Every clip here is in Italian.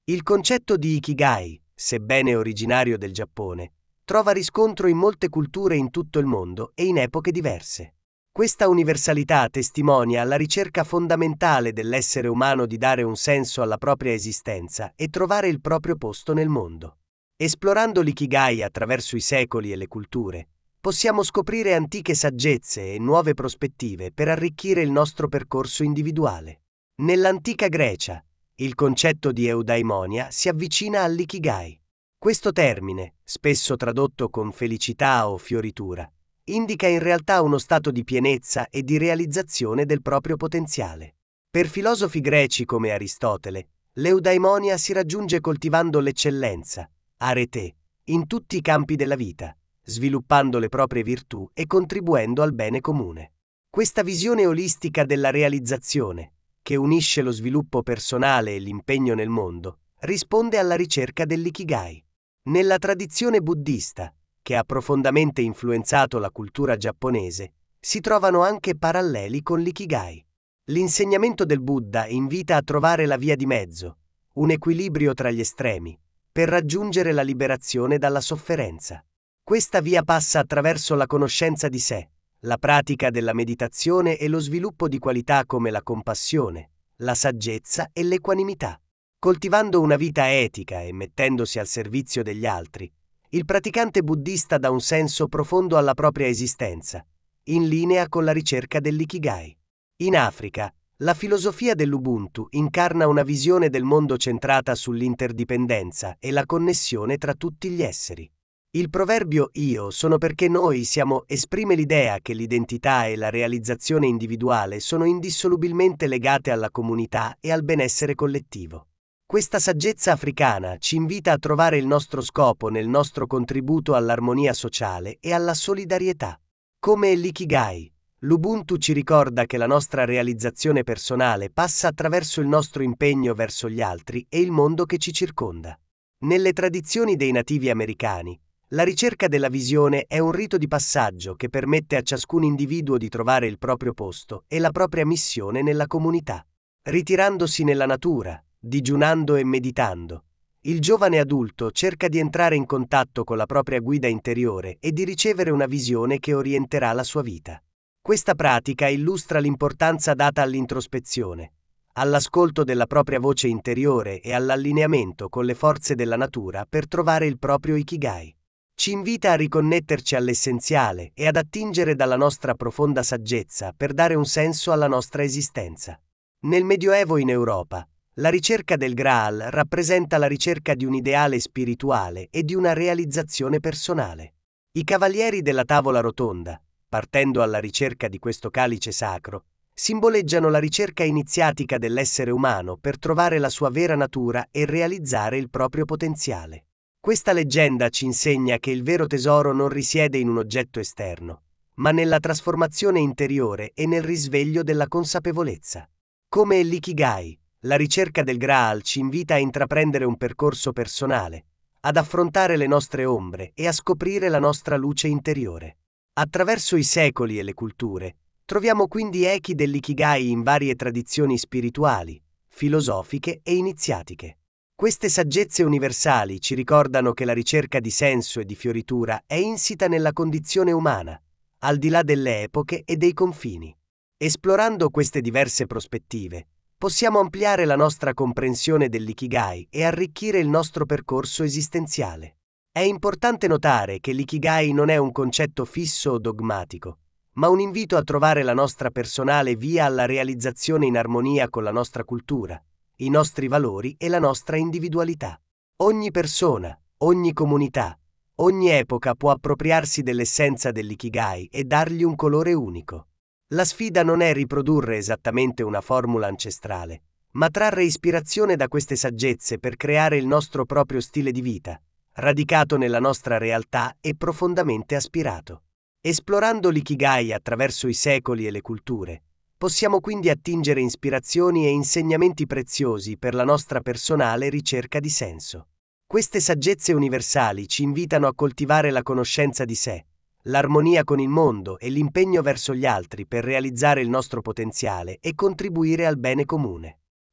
Il concetto di Ikigai, sebbene originario del Giappone, trova riscontro in molte culture in tutto il mondo e in epoche diverse. Questa universalità testimonia la ricerca fondamentale dell'essere umano di dare un senso alla propria esistenza e trovare il proprio posto nel mondo. Esplorando l'Ikigai attraverso i secoli e le culture, possiamo scoprire antiche saggezze e nuove prospettive per arricchire il nostro percorso individuale. Nell'antica Grecia, il concetto di eudaimonia si avvicina all'Ikigai. Questo termine, spesso tradotto con felicità o fioritura, indica in realtà uno stato di pienezza e di realizzazione del proprio potenziale. Per filosofi greci come Aristotele, l'eudaimonia si raggiunge coltivando l'eccellenza, arete, in tutti i campi della vita, sviluppando le proprie virtù e contribuendo al bene comune. Questa visione olistica della realizzazione, che unisce lo sviluppo personale e l'impegno nel mondo, risponde alla ricerca dell'Ikigai. Nella tradizione buddista, che ha profondamente influenzato la cultura giapponese, si trovano anche paralleli con l'Ikigai. L'insegnamento del Buddha invita a trovare la via di mezzo, un equilibrio tra gli estremi, per raggiungere la liberazione dalla sofferenza. Questa via passa attraverso la conoscenza di sé, la pratica della meditazione e lo sviluppo di qualità come la compassione, la saggezza e l'equanimità. Coltivando una vita etica e mettendosi al servizio degli altri, il praticante buddista dà un senso profondo alla propria esistenza, in linea con la ricerca dell'Ikigai. In Africa, la filosofia dell'Ubuntu incarna una visione del mondo centrata sull'interdipendenza e la connessione tra tutti gli esseri. Il proverbio "io sono perché noi siamo" esprime l'idea che l'identità e la realizzazione individuale sono indissolubilmente legate alla comunità e al benessere collettivo. Questa saggezza africana ci invita a trovare il nostro scopo nel nostro contributo all'armonia sociale e alla solidarietà. Come l'Ikigai, l'Ubuntu ci ricorda che la nostra realizzazione personale passa attraverso il nostro impegno verso gli altri e il mondo che ci circonda. Nelle tradizioni dei nativi americani, la ricerca della visione è un rito di passaggio che permette a ciascun individuo di trovare il proprio posto e la propria missione nella comunità. Ritirandosi nella natura, digiunando e meditando, il giovane adulto cerca di entrare in contatto con la propria guida interiore e di ricevere una visione che orienterà la sua vita. Questa pratica illustra l'importanza data all'introspezione, all'ascolto della propria voce interiore e all'allineamento con le forze della natura per trovare il proprio Ikigai. Ci invita a riconnetterci all'essenziale e ad attingere dalla nostra profonda saggezza per dare un senso alla nostra esistenza. Nel Medioevo in Europa, la ricerca del Graal rappresenta la ricerca di un ideale spirituale e di una realizzazione personale. I cavalieri della tavola rotonda, partendo alla ricerca di questo calice sacro, simboleggiano la ricerca iniziatica dell'essere umano per trovare la sua vera natura e realizzare il proprio potenziale. Questa leggenda ci insegna che il vero tesoro non risiede in un oggetto esterno, ma nella trasformazione interiore e nel risveglio della consapevolezza. Come l'Ikigai, la ricerca del Graal ci invita a intraprendere un percorso personale, ad affrontare le nostre ombre e a scoprire la nostra luce interiore. Attraverso i secoli e le culture, troviamo quindi echi dell'Ikigai in varie tradizioni spirituali, filosofiche e iniziatiche. Queste saggezze universali ci ricordano che la ricerca di senso e di fioritura è insita nella condizione umana, al di là delle epoche e dei confini. Esplorando queste diverse prospettive, possiamo ampliare la nostra comprensione dell'Ikigai e arricchire il nostro percorso esistenziale. È importante notare che l'Ikigai non è un concetto fisso o dogmatico, ma un invito a trovare la nostra personale via alla realizzazione in armonia con la nostra cultura, i nostri valori e la nostra individualità. Ogni persona, ogni comunità, ogni epoca può appropriarsi dell'essenza dell'Ikigai e dargli un colore unico. La sfida non è riprodurre esattamente una formula ancestrale, ma trarre ispirazione da queste saggezze per creare il nostro proprio stile di vita, radicato nella nostra realtà e profondamente aspirato. Esplorando l'Ikigai attraverso i secoli e le culture, possiamo quindi attingere ispirazioni e insegnamenti preziosi per la nostra personale ricerca di senso. Queste saggezze universali ci invitano a coltivare la conoscenza di sé, l'armonia con il mondo e l'impegno verso gli altri per realizzare il nostro potenziale e contribuire al bene comune.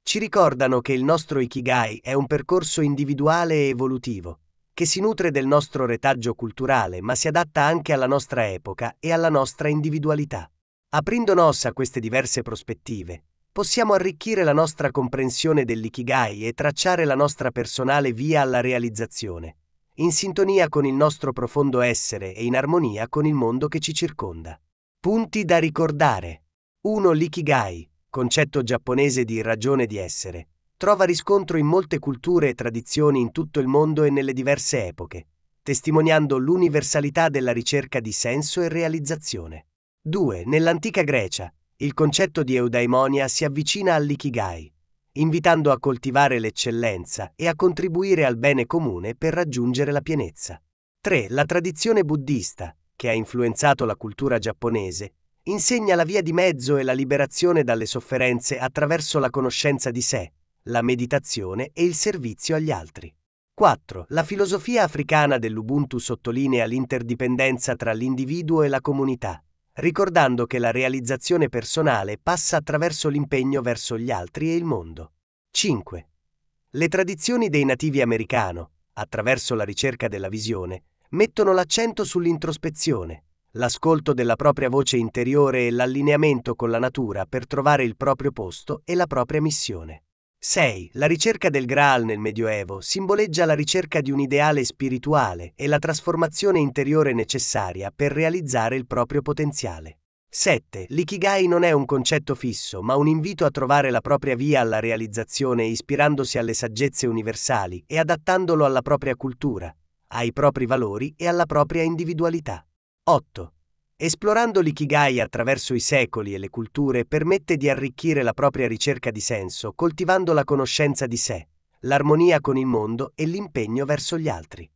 Ci ricordano che il nostro Ikigai è un percorso individuale e evolutivo, che si nutre del nostro retaggio culturale ma si adatta anche alla nostra epoca e alla nostra individualità. Aprendo nos a queste diverse prospettive, possiamo arricchire la nostra comprensione dell'Ikigai e tracciare la nostra personale via alla realizzazione, in sintonia con il nostro profondo essere e in armonia con il mondo che ci circonda. Punti da ricordare. 1. L'Ikigai, concetto giapponese di ragione di essere, trova riscontro in molte culture e tradizioni in tutto il mondo e nelle diverse epoche, testimoniando l'universalità della ricerca di senso e realizzazione. 2. Nell'antica Grecia, il concetto di eudaimonia si avvicina all'Ikigai, invitando a coltivare l'eccellenza e a contribuire al bene comune per raggiungere la pienezza. 3. La tradizione buddista, che ha influenzato la cultura giapponese, insegna la via di mezzo e la liberazione dalle sofferenze attraverso la conoscenza di sé, la meditazione e il servizio agli altri. 4. La filosofia africana dell'Ubuntu sottolinea l'interdipendenza tra l'individuo e la comunità, ricordando che la realizzazione personale passa attraverso l'impegno verso gli altri e il mondo. 5. Le tradizioni dei nativi americano, attraverso la ricerca della visione, mettono l'accento sull'introspezione, l'ascolto della propria voce interiore e l'allineamento con la natura per trovare il proprio posto e la propria missione. 6. La ricerca del Graal nel Medioevo simboleggia la ricerca di un ideale spirituale e la trasformazione interiore necessaria per realizzare il proprio potenziale. 7. L'ikigai non è un concetto fisso, ma un invito a trovare la propria via alla realizzazione ispirandosi alle saggezze universali e adattandolo alla propria cultura, ai propri valori e alla propria individualità. 8. Esplorando l'ikigai attraverso i secoli e le culture permette di arricchire la propria ricerca di senso, coltivando la conoscenza di sé, l'armonia con il mondo e l'impegno verso gli altri.